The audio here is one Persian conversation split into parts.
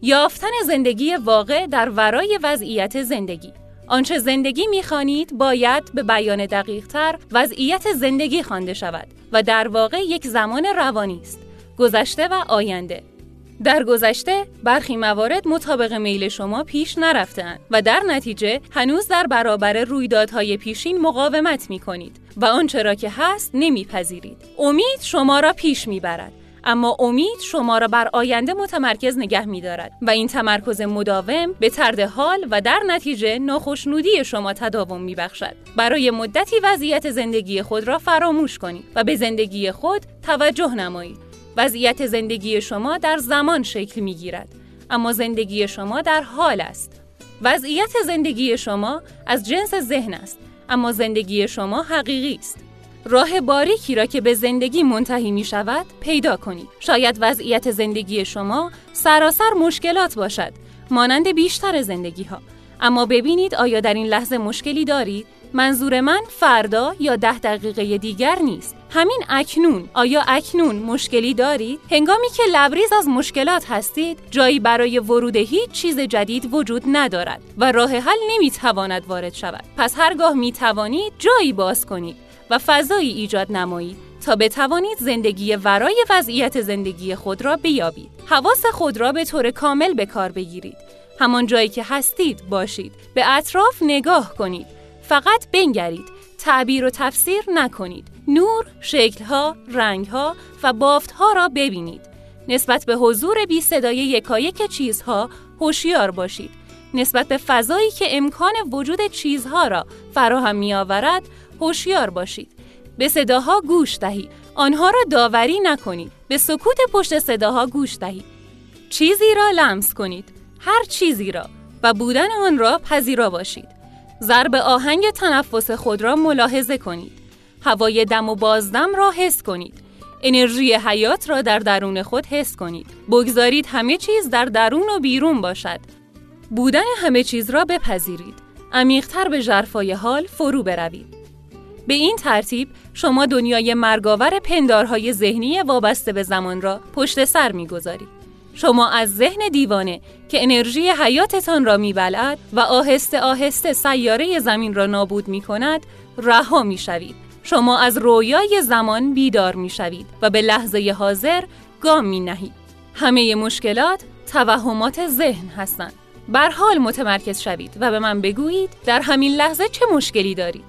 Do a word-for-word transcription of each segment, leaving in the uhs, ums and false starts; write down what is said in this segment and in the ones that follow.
یافتن زندگی واقع در ورای وضعیت زندگی. آنچه زندگی می‌خوانید باید به بیان دقیق‌تر وضعیت زندگی خوانده شود و در واقع یک زمان روانی است، گذشته و آینده. در گذشته برخی موارد مطابق میل شما پیش نرفته‌اند و در نتیجه هنوز در برابر رویدادهای پیشین مقاومت می‌کنید و آنچه را که هست نمی‌پذیرید. امید شما را پیش می‌برد، اما امید شما را بر آینده متمرکز نگه می‌دارد و این تمرکز مداوم به طرد حال و در نتیجه ناخوشنودی شما تداوم می‌بخشد. برای مدتی وضعیت زندگی خود را فراموش کنید و به زندگی خود توجه نمایید. وضعیت زندگی شما در زمان شکل می‌گیرد، اما زندگی شما در حال است. وضعیت زندگی شما از جنس ذهن است، اما زندگی شما حقیقی است. راه باریکی را که به زندگی منتهی می شود پیدا کنید. شاید وضعیت زندگی شما سراسر مشکلات باشد، مانند بیشتر زندگی ها. اما ببینید آیا در این لحظه مشکلی دارید؟ منظور من فردا یا ده دقیقه دیگر نیست. همین اکنون. آیا اکنون مشکلی دارید؟ هنگامی که لبریز از مشکلات هستید، جایی برای ورود هیچ چیز جدید وجود ندارد و راه حل نمیتواند وارد شود. پس هرگاه میتوانید جایی باز کنید و فضایی ایجاد نمایید تا بتوانید زندگی ورای وضعیت زندگی خود را بیابید. حواس خود را به طور کامل به کار بگیرید. همان جایی که هستید باشید. به اطراف نگاه کنید. فقط بنگرید. تعبیر و تفسیر نکنید. نور، شکل‌ها، رنگ‌ها و بافت‌ها را ببینید. نسبت به حضور بی صدای یکایک چیزها هوشیار باشید. نسبت به فضایی که امکان وجود چیزها را فراهم می‌آورد هوشیار باشید. به صداها گوش دهید. آنها را داوری نکنید. به سکوت پشت صداها گوش دهید. چیزی را لمس کنید. هر چیزی را و بودن آن را پذیرا باشید. ضرب آهنگ تنفس خود را ملاحظه کنید. هوای دم و بازدم را حس کنید. انرژی حیات را در درون خود حس کنید. بگذارید همه چیز در درون و بیرون باشد. بودن همه چیز را بپذیرید. عمیق‌تر به ژرفای حال فرو بروید. به این ترتیب شما دنیای مرگاور پندارهای ذهنی وابسته به زمان را پشت سر می‌گذارید. شما از ذهن دیوانه که انرژی حیاتتان را می‌بلعد و آهسته آهسته سیاره زمین را نابود می‌کند رها می‌شوید. شما از رویای زمان بیدار می‌شوید و به لحظه حاضر گام می‌نهید. همه مشکلات توهمات ذهن هستند. بر حال متمرکز شوید و به من بگویید در همین لحظه چه مشکلی دارید.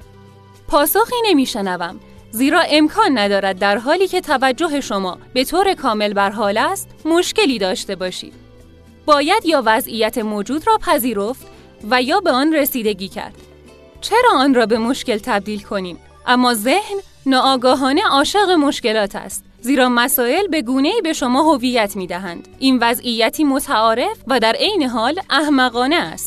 پاسخی نمی‌شنوم، زیرا امکان ندارد در حالی که توجه شما به طور کامل بر حال است مشکلی داشته باشید. باید یا وضعیت موجود را پذیرفت و یا به آن رسیدگی کرد. چرا آن را به مشکل تبدیل کنیم؟ اما ذهن ناآگاهانه عاشق مشکلات است، زیرا مسائل به گونه‌ای به شما هویت می‌دهند. این وضعیتی متعارف و در عین حال احمقانه است.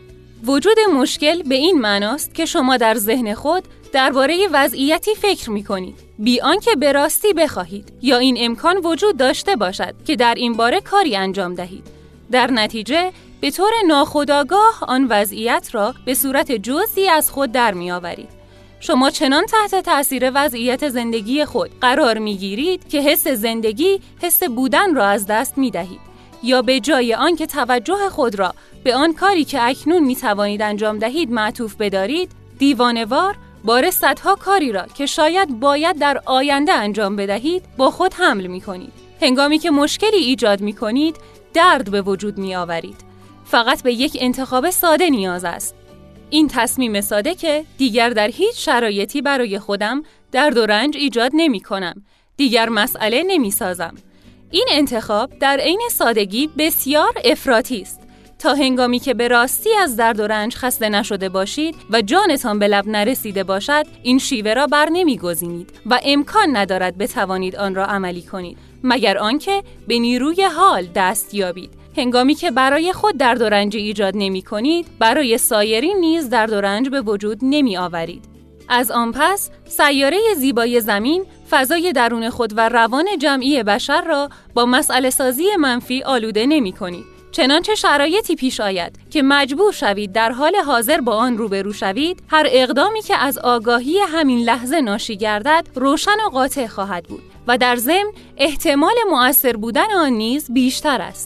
وجود مشکل به این معناست که شما در ذهن خود درباره وضعیتی فکر می‌کنید بی آنکه به راستی بخواهید یا این امکان وجود داشته باشد که در این باره کاری انجام دهید. در نتیجه به طور ناخودآگاه آن وضعیت را به صورت جزئی از خود در می‌آورید. شما چنان تحت تأثیر وضعیت زندگی خود قرار می‌گیرید که حس زندگی، حس بودن را از دست می‌دهید، یا به جای آنکه توجه خود را به آن کاری که اکنون می‌توانید انجام دهید معطوف بدارید، دیوانه‌وار بار صدها کاری را که شاید باید در آینده انجام بدهید با خود حمل می‌کنید. هنگامی که مشکلی ایجاد می‌کنید، درد به وجود می‌آورید. فقط به یک انتخاب ساده نیاز است. این تصمیم ساده که دیگر در هیچ شرایطی برای خودم درد و رنج ایجاد نمی‌کنم. دیگر مسئله نمی‌سازم. این انتخاب در عین سادگی بسیار افراطی است. تا هنگامی که به راستی از درد و رنج خسته نشده باشید و جانتان به لب نرسیده باشد، این شیوه را بر نمی‌گزینید و امکان ندارد بتوانید آن را عملی کنید مگر آنکه به نیروی حال دست یابید. هنگامی که برای خود درد و رنج ایجاد نمی‌کنید، برای سایرین نیز درد و رنج به وجود نمی‌آورید. از آن پس سیاره زیبای زمین فضای درون خود و روان جمعی بشر را با مسئله سازی منفی آلوده نمی‌کنید. چنانچه شرایطی پیش آید که مجبور شوید در حال حاضر با آن روبرو شوید، هر اقدامی که از آگاهی همین لحظه ناشی گردد روشن و قاطع خواهد بود و در ضمن احتمال مؤثر بودن آن نیز بیشتر است.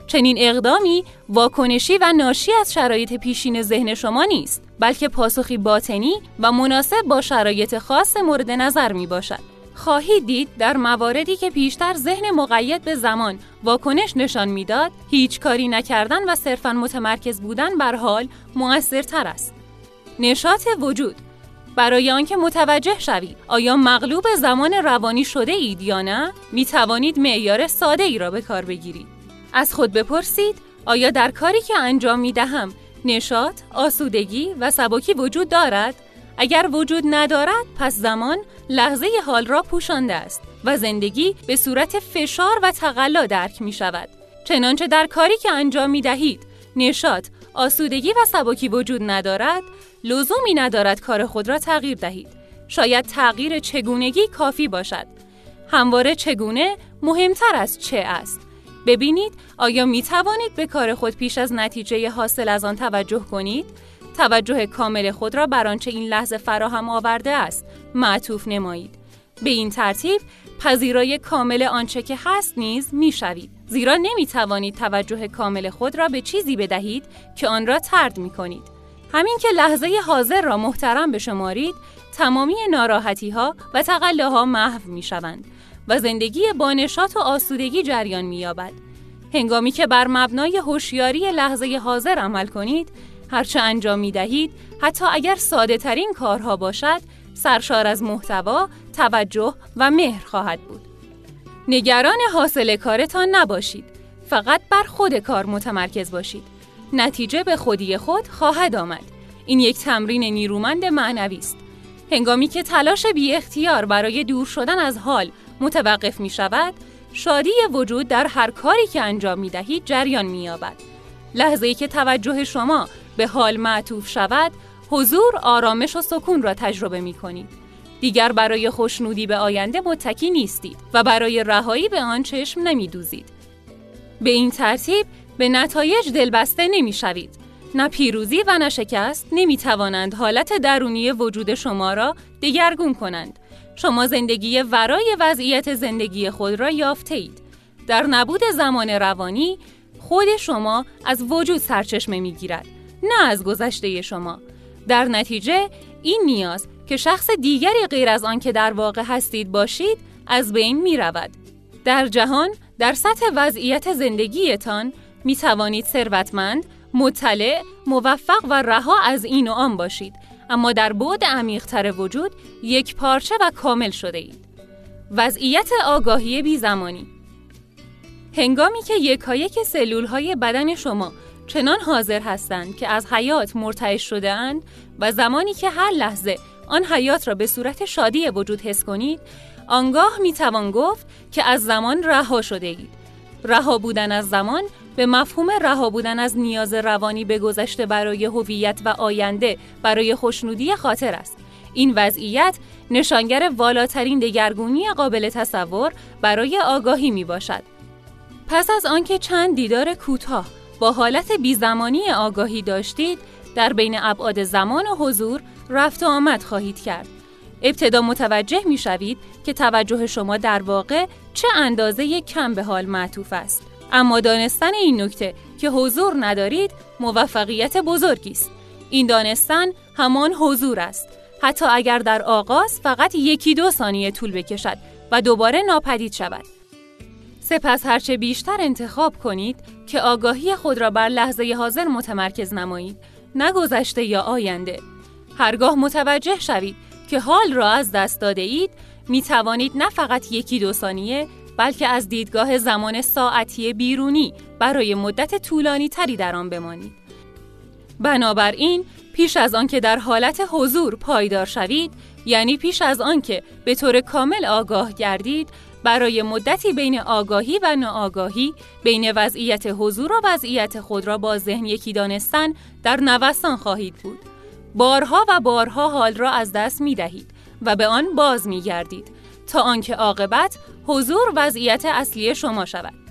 چنین اقدامی واکنشی و ناشی از شرایط پیشین ذهن شما نیست، بلکه پاسخی باطنی و مناسب با شرایط خاص مورد نظر می باشد. خواهید دید در مواردی که پیشتر ذهن مقید به زمان واکنش نشان میداد، هیچ کاری نکردن و صرفاً متمرکز بودن بر حال مؤثرتر است. نشاط وجود. برای آنکه متوجه شوید آیا مغلوب زمان روانی شده اید یا نه، می توانید معیار ساده ای را به کار بگیرید. از خود بپرسید آیا در کاری که انجام می دهم نشاط، آسودگی و سبکی وجود دارد؟ اگر وجود ندارد، پس زمان لحظه حال را پوشانده است و زندگی به صورت فشار و تقلا درک می شود. چنانچه در کاری که انجام می دهید نشاط، آسودگی و سبکی وجود ندارد، لزومی ندارد کار خود را تغییر دهید. شاید تغییر چگونگی کافی باشد. همواره چگونه مهمتر از چه است. ببینید آیا می توانید به کار خود پیش از نتیجه حاصل از آن توجه کنید؟ توجه کامل خود را بر آنچه این لحظه فراهم آورده است معطوف نمایید. به این ترتیب پذیرای کامل آنچه که هست نیز می شوید. زیرا نمی توانید توجه کامل خود را به چیزی بدهید که آن را طرد می کنید. همین که لحظه حاضر را محترم بشمارید، تمامی ناراحتی ها و تقلاها محو می شوند و زندگی با نشاط و آسودگی جریان می یابد. هنگامی که بر مبنای هوشیاری لحظه حاضر عمل کنید، هرچه انجام می دهید، حتی اگر ساده ترین کارها باشد، سرشار از محتوا، توجه و مهر خواهد بود. نگران حاصل کارتان نباشید. فقط بر خود کار متمرکز باشید. نتیجه به خودی خود خواهد آمد. این یک تمرین نیرومند معنوی است. هنگامی که تلاش بی اختیار برای دور شدن از حال متوقف می شود، شادی وجود در هر کاری که انجام می دهید جریان می یابد. لحظه‌ای که توجه شما به حال معطوف شود، حضور، آرامش و سکون را تجربه می کنید. دیگر برای خوشنودی به آینده متکی نیستید و برای رهایی به آن چشم نمی دوزید. به این ترتیب به نتایج دلبسته نمی شوید. نه پیروزی و نه شکست نمی توانند حالت درونی وجود شما را دگرگون کنند. شما زندگی ورای وضعیت زندگی خود را یافته اید. در نبود زمان روانی، خود شما از وجود سرچشمه می گیرد، نه از گذشته شما. در نتیجه این نیاز که شخص دیگری غیر از آن که در واقع هستید باشید از بین می رود. در جهان، در سطح وضعیت زندگیتان می توانید ثروتمند، مطلع، موفق و رها از این و آن باشید، اما در بعد عمیق‌تر وجود یک پارچه و کامل شده اید. وضعیت آگاهی بی زمانی. هنگامی که یکایک سلول‌های بدن شما چنان حاضر هستند که از حیات مرتعش شده اند و زمانی که هر لحظه آن حیات را به صورت شادی وجود حس کنید، آنگاه می توان گفت که از زمان رها شده اید. رها بودن از زمان به مفهوم رها بودن از نیاز روانی به گذشته برای هویت و آینده برای خوشنودی خاطر است. این وضعیت نشانگر والاترین دگرگونی قابل تصور برای آگاهی می باشد. پس از آنکه چند دیدار کوتاه با حالت بی‌زمانی آگاهی داشتید، در بین ابعاد زمان و حضور رفت و آمد خواهید کرد. ابتدا متوجه می شوید که توجه شما در واقع چه اندازه کم به حال معطوف است. اما دانستن این نکته که حضور ندارید موفقیت بزرگی است. این دانستن همان حضور است، حتی اگر در آغاز فقط یکی دو ثانیه طول بکشد و دوباره ناپدید شود. سپس هرچه بیشتر انتخاب کنید که آگاهی خود را بر لحظه حاضر متمرکز نمایید، نه گذشته یا آینده. هرگاه متوجه شوید که حال را از دست داده اید، می توانید نه فقط یکی دو ثانیه، بلکه از دیدگاه زمان ساعتی بیرونی برای مدت طولانی تری در آن بمانید. بنابراین پیش از آن که در حالت حضور پایدار شوید، یعنی پیش از آن که به طور کامل آگاه گردید، برای مدتی بین آگاهی و ناآگاهی، بین وضعیت حضور و وضعیت خود را با ذهن یکی دانستن در نوسان خواهید بود. بارها و بارها حال را از دست می دهید و به آن باز می گردید تا آنکه عاقبت حضور وضعیت اصلی شما شود.